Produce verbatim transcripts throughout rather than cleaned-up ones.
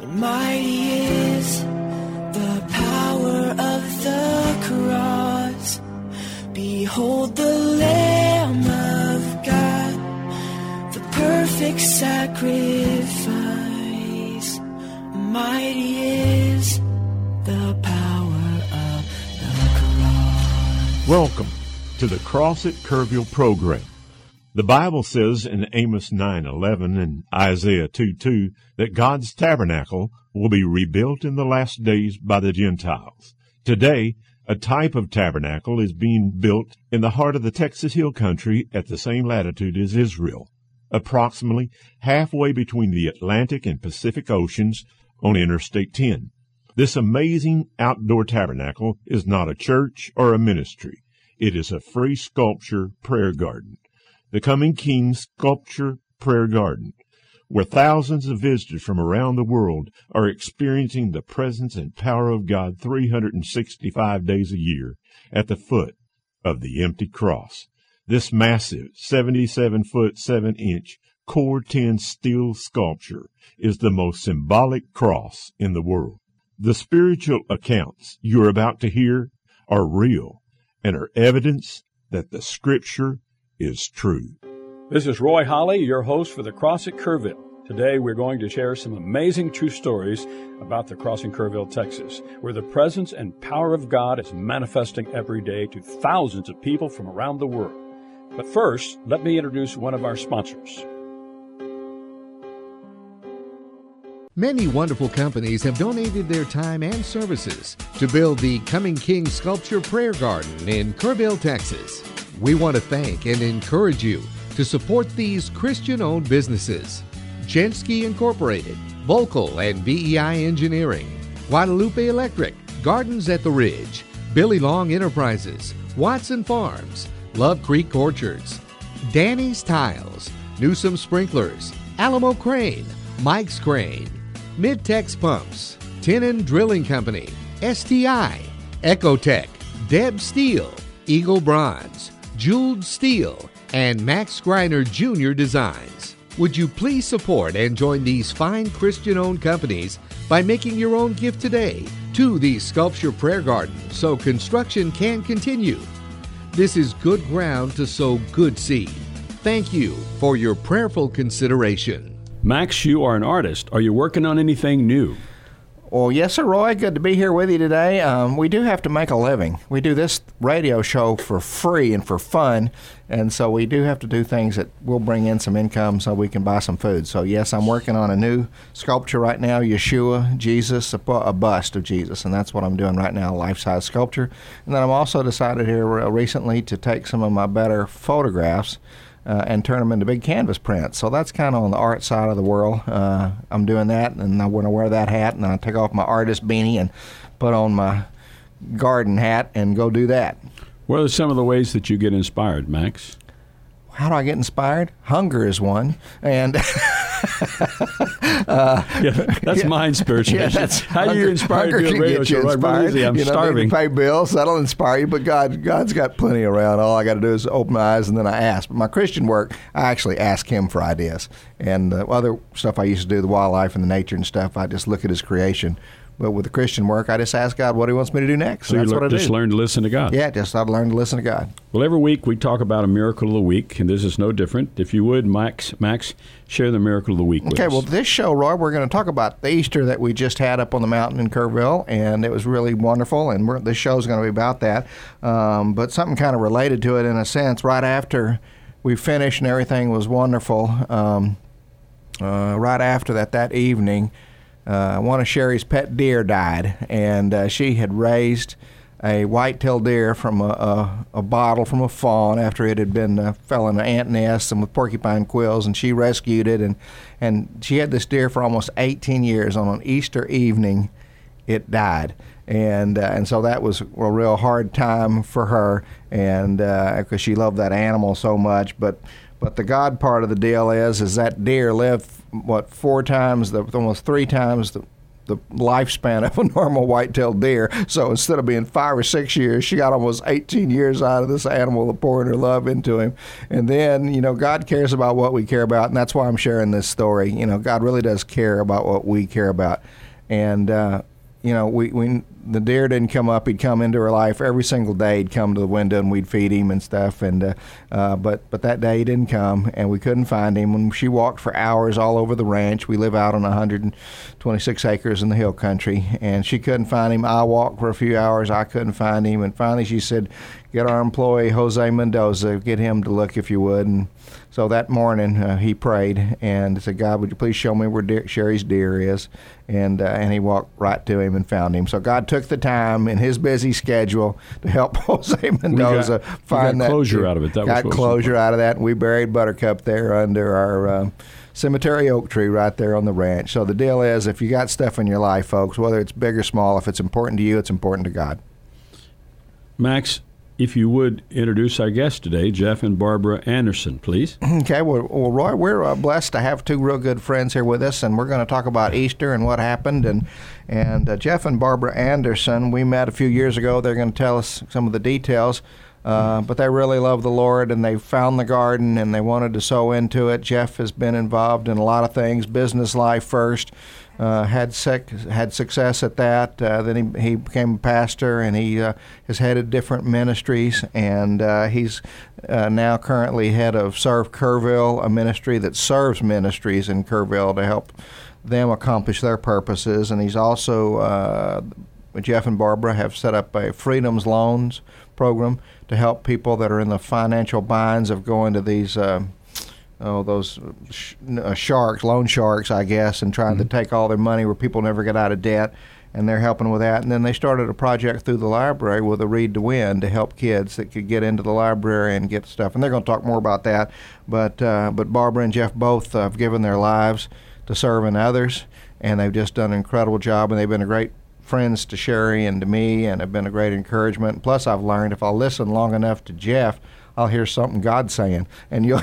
Mighty is the power of the cross. Behold the Lamb of God, the perfect sacrifice. Mighty is the power of the cross. Welcome to the Cross at Kerrville program. The Bible says in Amos nine eleven and Isaiah two two that God's tabernacle will be rebuilt in the last days by the Gentiles. Today, a type of tabernacle is being built in the heart of the Texas Hill Country at the same latitude as Israel, approximately halfway between the Atlantic and Pacific Oceans on Interstate ten. This amazing outdoor tabernacle is not a church or a ministry. It is a free sculpture prayer garden. The Coming King Sculpture Prayer Garden, where thousands of visitors from around the world are experiencing the presence and power of God three hundred sixty-five days a year at the foot of the empty cross. This massive seventy-seven foot seven inch Core ten steel sculpture is the most symbolic cross in the world. The spiritual accounts you are about to hear are real and are evidence that the Scripture is true. This is Roy Holly, your host for the Cross at Kerrville. Today we're going to share some amazing true stories about the Cross in Kerrville, Texas, where the presence and power of God is manifesting every day to thousands of people from around the world. But first, let me introduce one of our sponsors. Many wonderful companies have donated their time and services to build the Coming King Sculpture Prayer Garden in Kerrville, Texas. We want to thank and encourage you to support these Christian-owned businesses: Jensky Incorporated, Volkel and V E I Engineering, Guadalupe Electric, Gardens at the Ridge, Billy Long Enterprises, Watson Farms, Love Creek Orchards, Danny's Tiles, Newsom Sprinklers, Alamo Crane, Mike's Crane, Midtex Pumps, Tenon Drilling Company, S T I, Ecotech, Deb Steel, Eagle Bronze, Jeweled Steel, and Max Greiner Junior Designs. Would you please support and join these fine Christian-owned companies by making your own gift today to the Sculpture Prayer Garden so construction can continue? This is good ground to sow good seed. Thank you for your prayerful consideration. Max, you are an artist. Are you working on anything new? Well, yes, sir, Roy. Good to be here with you today. Um, we do have to make a living. We do this radio show for free and for fun, and so we do have to do things that will bring in some income so we can buy some food. So, yes, I'm working on a new sculpture right now, Yeshua, Jesus, a, bu- a bust of Jesus, and that's what I'm doing right now, a life-size sculpture. And then I've also decided here recently to take some of my better photographs Uh, and turn them into big canvas prints. So that's kind of on the art side of the world. Uh, I'm doing that, and I want to wear that hat, and I take off my artist beanie and put on my garden hat and go do that. What are some of the ways that you get inspired, Max? How do I get inspired? Hunger is one, and uh, yeah, that's yeah, mine spiritually. Yeah, that's how hunger, do you inspire to do a radio show? Right, I'm you know, starving. To pay bills, that'll inspire you. But God, God's got plenty around. All I got to do is open my eyes and then I ask. But my Christian work, I actually ask Him for ideas. And uh, other stuff I used to do, the wildlife and the nature and stuff, I just look at His creation. But with the Christian work, I just ask God what He wants me to do next. So that's you what I just do. learn to listen to God. Yeah, just I learned to listen to God. Well, every week we talk about a miracle of the week, and this is no different. If you would, Max, Max, share the miracle of the week with okay, us. Well, this show, Roy, we're going to talk about the Easter that we just had up on the mountain in Kerrville, and it was really wonderful, and we're, this show is going to be about that. Um, but something kind of related to it in a sense, right after we finished and everything was wonderful, um, uh, right after that, that evening, Uh, one of Sherry's pet deer died, and uh, she had raised a white-tailed deer from a, a, a bottle from a fawn after it had been uh, fell in an ant nest and with porcupine quills, and she rescued it, and, and she had this deer for almost eighteen years. On an Easter evening, it died, and uh, and so that was a real hard time for her, and because uh, she loved that animal so much, but. But the God part of the deal is, is that deer lived, what, four times, the, almost three times the, the lifespan of a normal white-tailed deer. So instead of being five or six years, she got almost eighteen years out of this animal, pouring her love into him. And then, you know, God cares about what we care about, and that's why I'm sharing this story. You know, God really does care about what we care about. And, uh, you know, we, we the deer didn't come up. He'd come into her life every single day. He'd come to the window and we'd feed him and stuff. And uh, uh, but but that day he didn't come, and we couldn't find him. When she walked for hours all over the ranch, we live out on one hundred twenty-six acres in the hill country, and she couldn't find him. I walked for a few hours. I couldn't find him, and finally she said, "Get our employee Jose Mendoza, get him to look if you would." And so that morning uh, he prayed and said, "God, would you please show me where deer, Sherry's deer is?" And uh, and he walked right to him and found him. So God took the time in His busy schedule to help Jose Mendoza got, find got that closure out of it. That got was closure out of that, and we buried Buttercup there under our uh, cemetery oak tree right there on the ranch. So the deal is, if you got stuff in your life, folks, whether it's big or small, if it's important to you, it's important to God. Max, if you would introduce our guests today, Jeff and Barbara Anderson, please. Okay, well, well Roy, we're uh, blessed to have two real good friends here with us, and we're going to talk about Easter and what happened. And and uh, Jeff and Barbara Anderson, we met a few years ago. They're going to tell us some of the details, uh, but they really love the Lord, and they found the garden, and they wanted to sow into it. Jeff has been involved in a lot of things, business life first. Uh, had sec- had success at that. Uh, then he he became a pastor, and he uh, has headed different ministries, and uh, he's uh, now currently head of Serve Kerrville, a ministry that serves ministries in Kerrville to help them accomplish their purposes. And he's also, uh, Jeff and Barbara have set up a Freedom's Loans program to help people that are in the financial binds of going to these uh, oh, those sh- uh, sharks, loan sharks, I guess, and trying mm-hmm. to take all their money where people never get out of debt, and they're helping with that. And then they started a project through the library with a Read to Win to help kids that could get into the library and get stuff. And they're going to talk more about that. But uh, but Barbara and Jeff both uh, have given their lives to serving others, and they've just done an incredible job, and they've been a great friends to Sherry and to me, and have been a great encouragement. Plus, I've learned if I listen long enough to Jeff, I'll hear something God's saying, and you'll,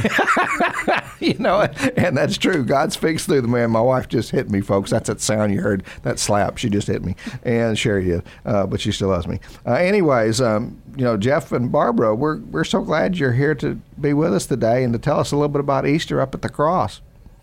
you know, and that's true. God speaks through the man. My wife just hit me, folks. That's that sound you heard, that slap. She just hit me, and Sherry did, uh, but she still loves me. Uh, anyways, um, you know, Jeff and Barbara, we're we're so glad you're here to be with us today and to tell us a little bit about Easter up at the cross.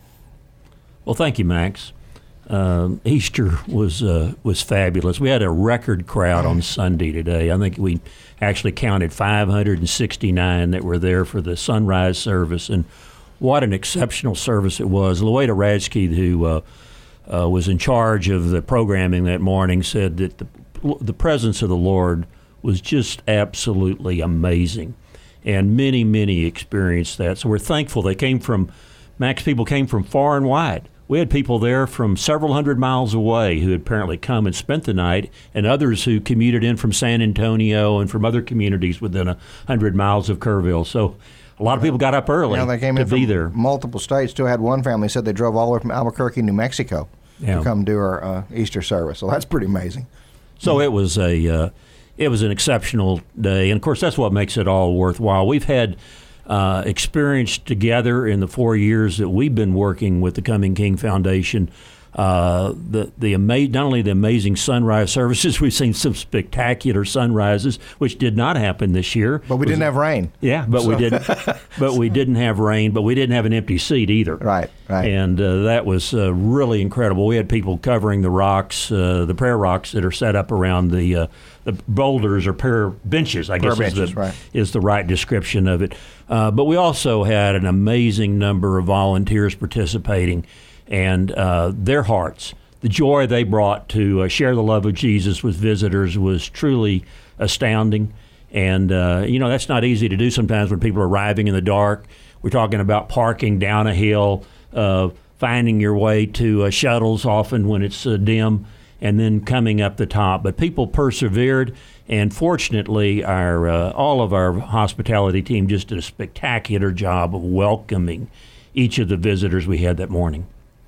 Well, thank you, Max. Uh, Easter was uh, was fabulous. We had a record crowd on Sunday today. I think we actually counted five hundred sixty-nine that were there for the sunrise service, and what an exceptional service it was. Loida Radke, who uh, uh, was in charge of the programming that morning, said that the, the presence of the Lord was just absolutely amazing, and many, many experienced that. So we're thankful. They came from, Max, people came from far and wide. We had people there from several hundred miles away who had apparently come and spent the night, and others who commuted in from San Antonio and from other communities within a hundred miles of Kerrville. So a lot of people got up early yeah, they came to in be from there. Multiple states. Too. I had one family said they drove all the way from Albuquerque, New Mexico, yeah. to come do our uh, Easter service. So that's pretty amazing. So it was a uh, it was an exceptional day, and of course that's what makes it all worthwhile. We've had Uh, experienced together in the four years that we've been working with the Coming King Foundation, uh, the the ama- not only the amazing sunrise services, we've seen some spectacular sunrises, which did not happen this year. But we didn't have rain. Yeah, but so. we didn't. But we didn't have rain. But we didn't have an empty seat either. Right, right. And uh, that was uh, really incredible. We had people covering the rocks, uh, the prayer rocks that are set up around the uh, the boulders or prayer benches. I prayer guess benches, is, the, right. is the right description of it. Uh, but we also had an amazing number of volunteers participating, and uh, their hearts, the joy they brought to uh, share the love of Jesus with visitors was truly astounding. And, uh, you know, that's not easy to do sometimes when people are arriving in the dark. We're talking about parking down a hill, uh, finding your way to uh, shuttles often when it's uh, dim, and then coming up the top. But people persevered, and fortunately, our uh, all of our hospitality team just did a spectacular job of welcoming each of the visitors we had that morning.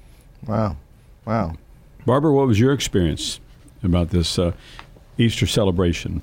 Wow. Wow. Barbara, what was your experience about this uh, Easter celebration?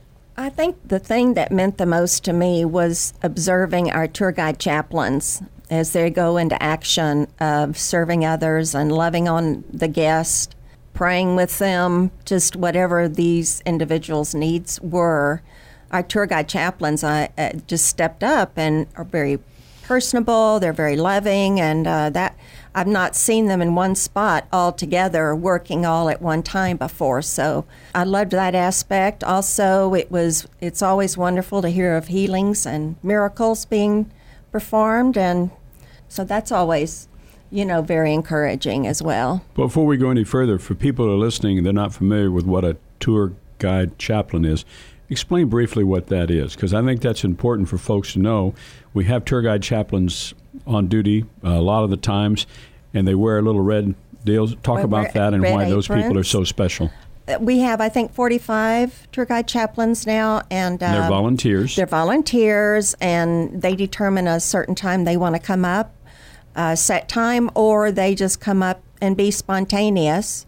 I think the thing that meant the most to me was observing our tour guide chaplains as they go into action of serving others and loving on the guest, praying with them, just whatever these individuals' needs were. Our tour guide chaplains uh, uh, just stepped up and are very personable, they're very loving, and uh, that I've not seen them in one spot all together working all at one time before. So I loved that aspect. Also, it was it's always wonderful to hear of healings and miracles being performed, and so that's always, you know, very encouraging as well. Before we go any further, for people who are listening and they're not familiar with what a tour guide chaplain is, explain briefly what that is, because I think that's important for folks to know. We have tour guide chaplains on duty uh, a lot of the times, and they wear little red deals. Talk Red- about that and red why those people are aprons. so special. We have, I think, forty-five tour guide chaplains now, and um, They're volunteers. They're volunteers, and they determine a certain time they want to come up, a set time, or they just come up and be spontaneous.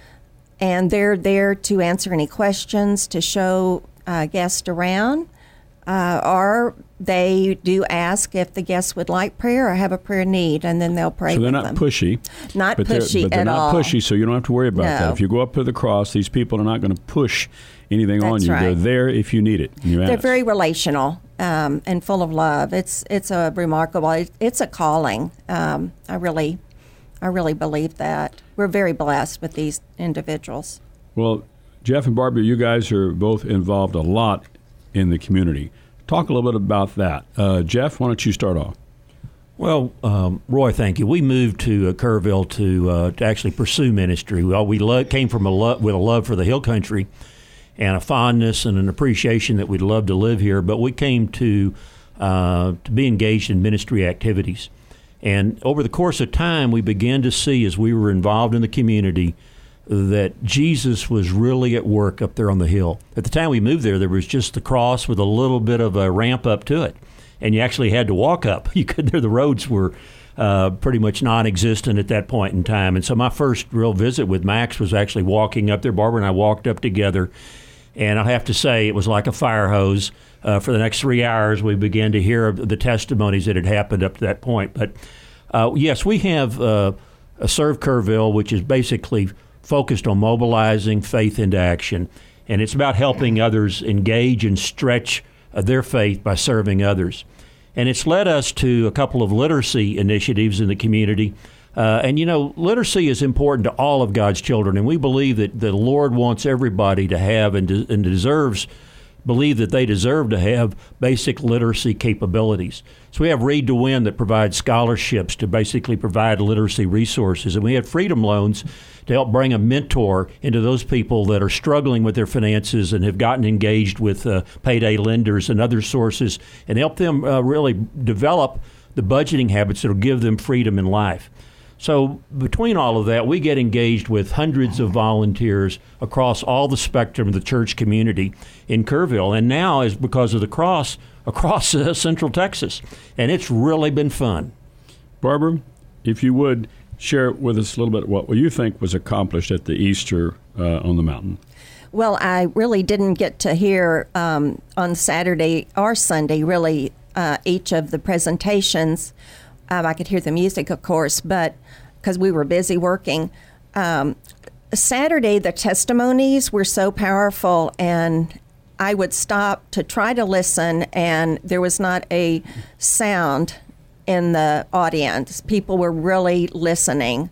And they're there to answer any questions, to show uh, guests around, uh, or they do ask if the guests would like prayer or have a prayer need, and then they'll pray So they're with not them. pushy. Not but pushy they're, but they're at not all. pushy, so you don't have to worry about that. No. If you go up to the cross, these people are not going to push anything on That's you. right. They're there if you need it. And you They're ask. very relational um, and full of love. It's it's a remarkable. It's a calling. Um, I really, I really believe that. We're very blessed with these individuals. Well, Jeff and Barbara, you guys are both involved a lot in the community. Talk a little bit about that. Uh, Jeff, why don't you start off? Well, um, Roy, thank you. We moved to uh, Kerrville to uh, to actually pursue ministry. We, we lo- came from a lo- with a love for the Hill Country and a fondness and an appreciation that we'd love to live here, but we came to uh, to be engaged in ministry activities. And over the course of time, we began to see, as we were involved in the community, that Jesus was really at work up there on the hill. At the time we moved there, there was just the cross with a little bit of a ramp up to it, and you actually had to walk up. You could. The roads were uh, pretty much non-existent at that point in time. And so my first real visit with Max was actually walking up there. Barbara and I walked up together, and I have to say it was like a fire hose. Uh, for the next three hours, we began to hear the testimonies that had happened up to that point. But uh, yes, we have uh, a Serve Kerrville, which is basically focused on mobilizing faith into action. And it's about helping others engage and stretch uh, their faith by serving others. And it's led us to a couple of literacy initiatives in the community. Uh, and, you know, literacy is important to all of God's children. And we believe that the Lord wants everybody to have and, de- and deserves believe that they deserve to have basic literacy capabilities. So we have Read to Win that provides scholarships to basically provide literacy resources. And we have Freedom Loans to help bring a mentor into those people that are struggling with their finances and have gotten engaged with uh, payday lenders and other sources, and help them uh, really develop the budgeting habits that will give them freedom in life. So between all of that, we get engaged with hundreds of volunteers across all the spectrum of the church community in Kerrville, and now is because of the cross across uh, Central Texas, and it's really been fun. Barbara, if you would share with us a little bit what you think was accomplished at the Easter uh, on the mountain. Well, I really didn't get to hear um, on Saturday or Sunday, really, uh, each of the presentations. Um, I could hear the music, of course, but because we were busy working. Um, Saturday, the testimonies were so powerful, and I would stop to try to listen, and there was not a sound in the audience. People were really listening.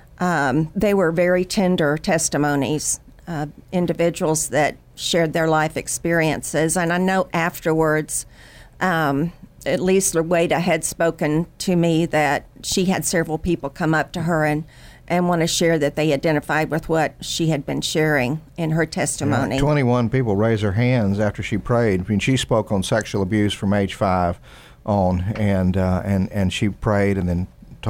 Um, they were very tender testimonies, uh, individuals that shared their life experiences. And I know afterwards, um, at least Loretta had spoken to me that she had several people come up to her and, and want to share that they identified with what she had been sharing in her testimony. Yeah, twenty-one people raised their hands after she prayed. I mean, she spoke on sexual abuse from age five on, and uh, and and she prayed and then told them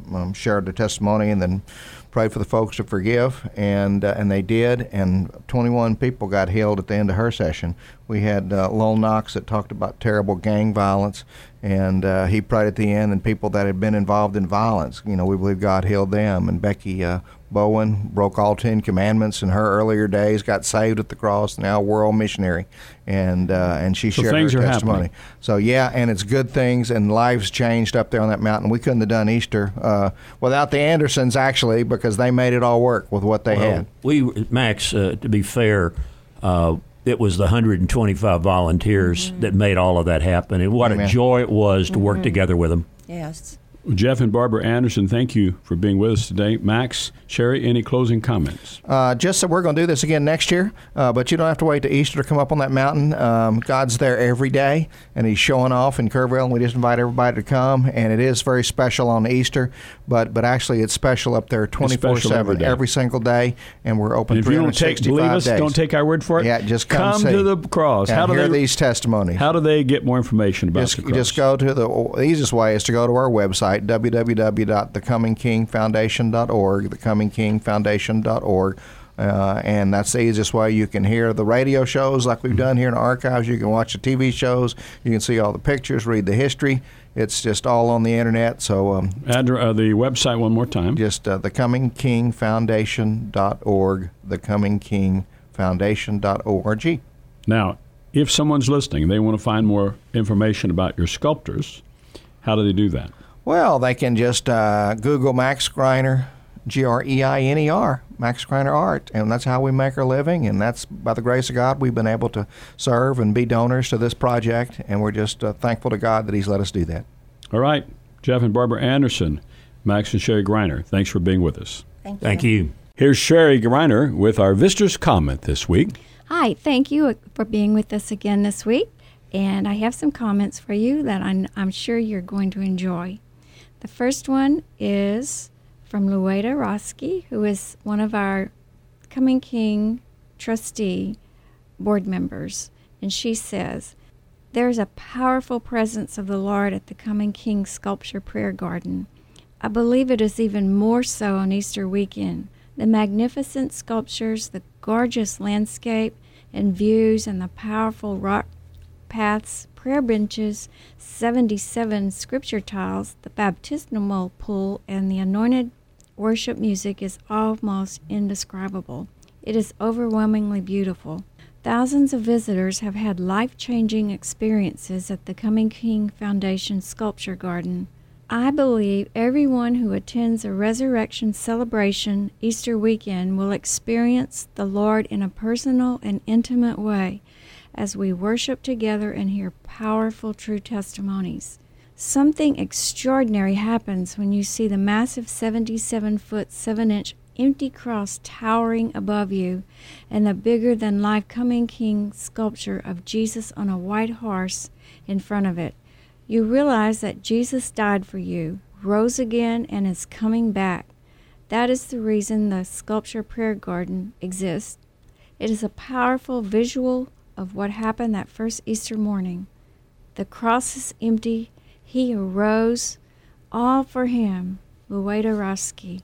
um, shared their testimony and then prayed for the folks to forgive, and uh, and they did, and twenty-one people got healed at the end of her session. We had uh, Lowell Knox that talked about terrible gang violence, and uh, he prayed at the end, and people that had been involved in violence, you know, we believe God healed them. And Becky uh, Bowen broke all Ten Commandments in her earlier days, got saved at the cross, now a world missionary, and uh, and she so shared things her are testimony. Happening. So yeah, and it's good things, and lives changed up there on that mountain. We couldn't have done Easter uh, without the Andersons, actually, because they made it all work with what they well, had. We, Max, uh, to be fair, uh, it was the one hundred twenty-five volunteers mm-hmm. that made all of that happen, and what Amen. a joy it was to mm-hmm. work together with them. Yes. Jeff and Barbara Anderson, thank you for being with us today. Max, Sherry, any closing comments? Uh, just that we're going to do this again next year, uh, but you don't have to wait to Easter to come up on that mountain. Um, God's there every day, and He's showing off in Kerrville, and we just invite everybody to come. And it is very special on Easter, but but actually it's special up there twenty-four seven every, every single day, and we're open and if you don't take, believe us, days. Don't take our word for it. Yeah, just come, come see. to the cross. Yeah, how do hear they, these testimonies? How do they get more information about just, the cross? Just go to the, the easiest way is to go to our website, w w w dot the coming king foundation dot org, the coming king foundation dot org. Uh, and that's the easiest way. You can hear the radio shows like we've done here in the archives. You can watch the T V shows. You can see all the pictures, read the history. It's just all on the internet. So um, Add uh, the website one more time. Just uh, the coming king foundation dot org, the coming king foundation dot org. Now, if someone's listening and they want to find more information about your sculptors, how do they do that? Well, they can just uh, Google Max Greiner, G R E I N E R, Max Greiner Art, and that's how we make our living, and that's by the grace of God we've been able to serve and be donors to this project, and we're just uh, thankful to God that He's let us do that. All right. Jeff and Barbara Anderson, Max and Sherry Greiner, thanks for being with us. Thank you. Thank you. Here's Sherry Greiner with our visitor's comment this week. Hi, thank you for being with us again this week, and I have some comments for you that I'm, I'm sure you're going to enjoy. The first one is from Lueda Roski, who is one of our Coming King trustee board members. And she says, there's a powerful presence of the Lord at the Coming King Sculpture Prayer Garden. I believe it is even more so on Easter weekend. The magnificent sculptures, the gorgeous landscape and views, and the powerful rock paths, prayer benches, seventy-seven scripture tiles, the baptismal pool, and the anointed worship music is almost indescribable. It is overwhelmingly beautiful. Thousands of visitors have had life-changing experiences at the Coming King Foundation Sculpture Garden. I believe everyone who attends a resurrection celebration Easter weekend will experience the Lord in a personal and intimate way as we worship together and hear powerful, true testimonies. Something extraordinary happens when you see the massive seventy-seven foot, seven inch empty cross towering above you and the bigger-than-life Coming King sculpture of Jesus on a white horse in front of it. You realize that Jesus died for you, rose again, and is coming back. That is the reason the Sculpture Prayer Garden exists. It is a powerful visual of what happened that first Easter morning. The cross is empty. He arose. All for Him. Lueda Roski.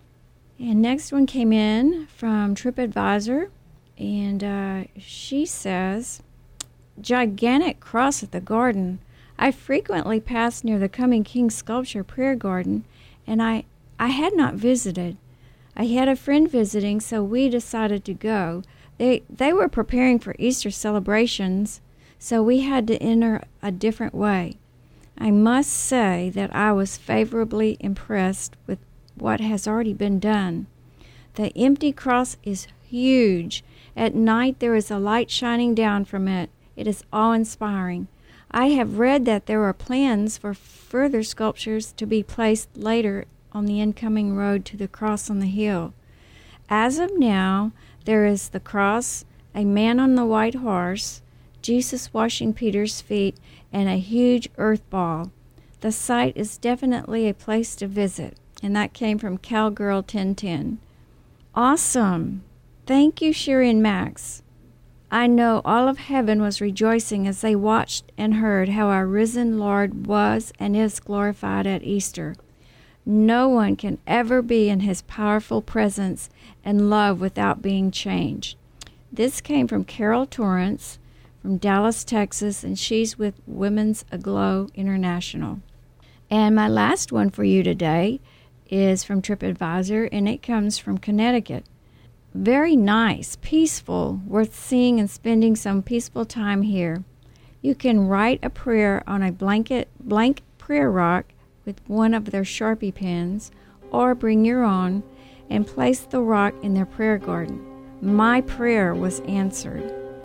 And next one came in from TripAdvisor, and uh, she says, gigantic cross at the garden. I frequently pass near the Coming King Sculpture Prayer Garden, and I, I had not visited. I had a friend visiting, so we decided to go. They they were preparing for Easter celebrations, so we had to enter a different way. I must say that I was favorably impressed with what has already been done. The empty cross is huge. At night there is a light shining down from it. It is awe-inspiring. I have read that there are plans for further sculptures to be placed later on the incoming road to the cross on the hill. As of now, there is the cross, a man on the white horse, Jesus washing Peter's feet, and a huge earth ball. The site is definitely a place to visit, and that came from Cowgirl ten ten. Awesome! Thank you, Sherry and Max. I know all of heaven was rejoicing as they watched and heard how our risen Lord was and is glorified at Easter. No one can ever be in his powerful presence and love without being changed. This came from Carol Torrance from Dallas, Texas, and she's with Women's Aglow International. And my last one for you today is from TripAdvisor, and it comes from Connecticut. Very nice, peaceful, worth seeing and spending some peaceful time here. You can write a prayer on a blanket blank prayer rock with one of their Sharpie pens, or bring your own and place the rock in their prayer garden. My prayer was answered.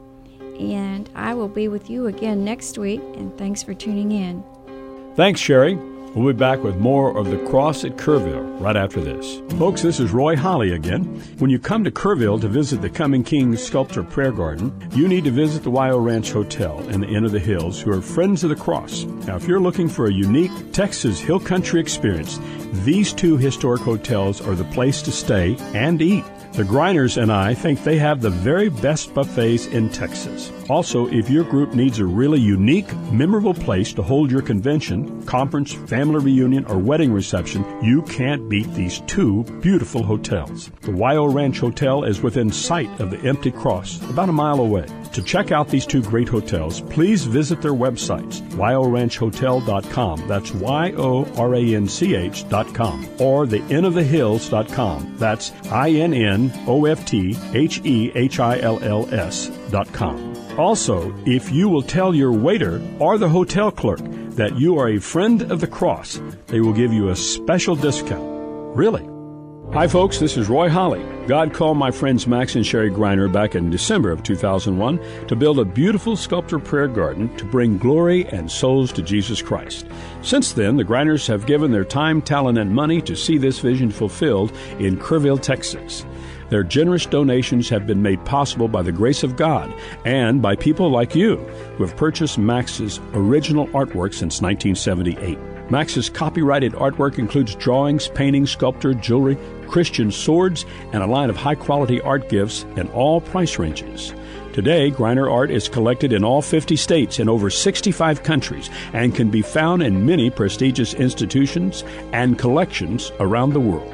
And I will be with you again next week, and thanks for tuning in. Thanks, Sherry. We'll be back with more of The Cross at Kerrville right after this. Folks, this is Roy Holly again. When you come to Kerrville to visit the Coming King Sculpture Prayer Garden, you need to visit the Wyo Ranch Hotel and the Inn of the Hills, who are Friends of the Cross. Now, if you're looking for a unique Texas Hill Country experience, these two historic hotels are the place to stay and eat. The Greiners and I think they have the very best buffets in Texas. Also, if your group needs a really unique, memorable place to hold your convention, conference, family reunion, or wedding reception, you can't beat these two beautiful hotels. The Wyo Ranch Hotel is within sight of the empty cross, about a mile away. To check out these two great hotels, please visit their websites, wyo ranch hotel dot com, that's Y O R A N C H dot com, or the inn of the hills dot com, that's I N N O F T H E H I L L S dot com. Also, if you will tell your waiter or the hotel clerk that you are a friend of the cross, they will give you a special discount. Really? Hi, folks. This is Roy Holly. God called my friends Max and Sherry Greiner back in December of two thousand one to build a beautiful sculpture prayer garden to bring glory and souls to Jesus Christ. Since then, the Greiners have given their time, talent, and money to see this vision fulfilled in Kerrville, Texas. Their generous donations have been made possible by the grace of God and by people like you who have purchased Max's original artwork since nineteen seventy-eight. Max's copyrighted artwork includes drawings, paintings, sculpture, jewelry, Christian swords, and a line of high-quality art gifts in all price ranges. Today, Greiner art is collected in all fifty states in over sixty-five countries and can be found in many prestigious institutions and collections around the world.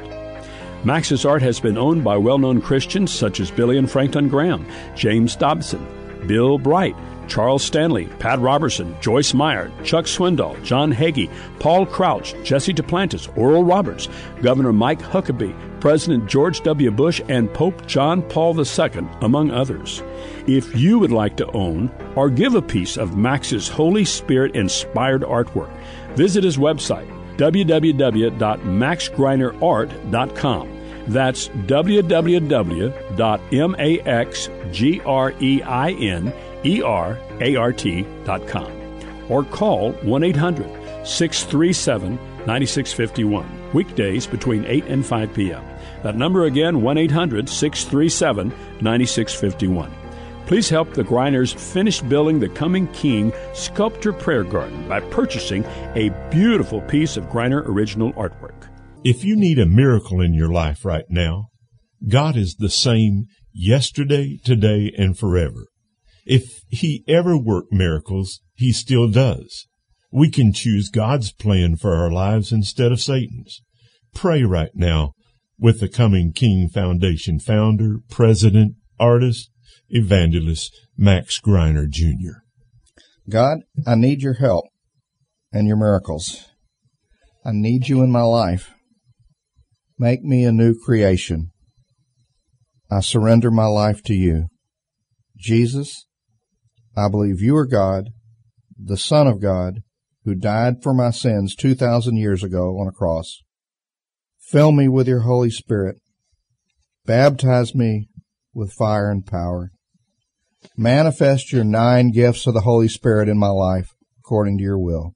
Max's art has been owned by well-known Christians such as Billy and Franklin Graham, James Dobson, Bill Bright, Charles Stanley, Pat Robertson, Joyce Meyer, Chuck Swindoll, John Hagee, Paul Crouch, Jesse Duplantis, Oral Roberts, Governor Mike Huckabee, President George W. Bush, and Pope John Paul the Second, among others. If you would like to own or give a piece of Max's Holy Spirit-inspired artwork, visit his website, w w w dot max greiner art dot com. That's w w w dot max greiner E R A R T dot com, or call one eight hundred six three seven nine six five one, weekdays between eight and five p.m. That number again, one eight hundred six three seven nine six five one. Please help the Greiners finish building the Coming King Sculpture Prayer Garden by purchasing a beautiful piece of Greiner original artwork. If you need a miracle in your life right now, God is the same yesterday, today, and forever. If he ever worked miracles, he still does. We can choose God's plan for our lives instead of Satan's. Pray right now with the Coming King Foundation founder, president, artist, evangelist, Max Greiner, Junior God, I need your help and your miracles. I need you in my life. Make me a new creation. I surrender my life to you. Jesus, I believe you are God, the Son of God, who died for my sins two thousand years ago on a cross. Fill me with your Holy Spirit. Baptize me with fire and power. Manifest your nine gifts of the Holy Spirit in my life according to your will.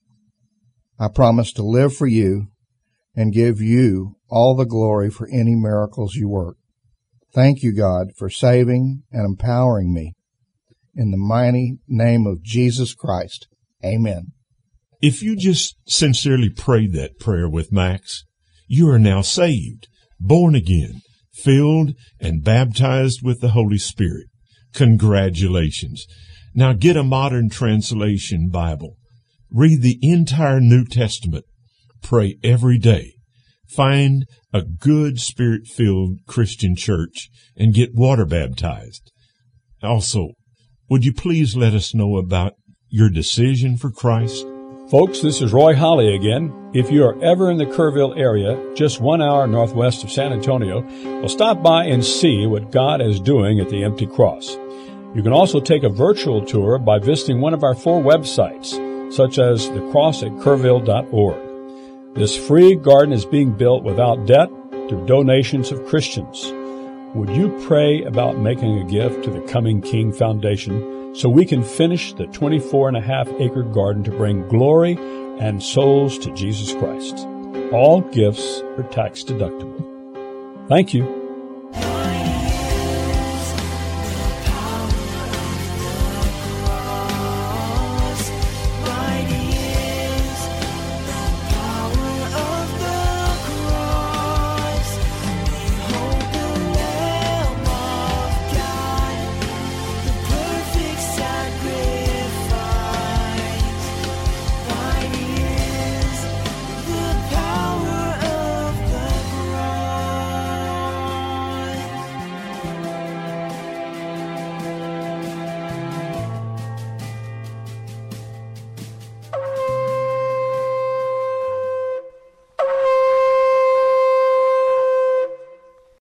I promise to live for you and give you all the glory for any miracles you work. Thank you, God, for saving and empowering me. In the mighty name of Jesus Christ, amen. If you just sincerely prayed that prayer with Max, you are now saved, born again, filled and baptized with the Holy Spirit. Congratulations. Now get a modern translation Bible. Read the entire New Testament. Pray every day. find a good Spirit-filled Christian church and get water baptized. Also, would you please let us know about your decision for Christ? Folks, this is Roy Holly again. If you are ever in the Kerrville area, just one hour northwest of San Antonio, well, stop by and see what God is doing at the Empty Cross. You can also take a virtual tour by visiting one of our four websites, such as the cross at kerrville dot org. This free garden is being built without debt through donations of Christians. Would you pray about making a gift to the Coming King Foundation so we can finish the twenty-four and a half acre garden to bring glory and souls to Jesus Christ? All gifts are tax deductible. Thank you.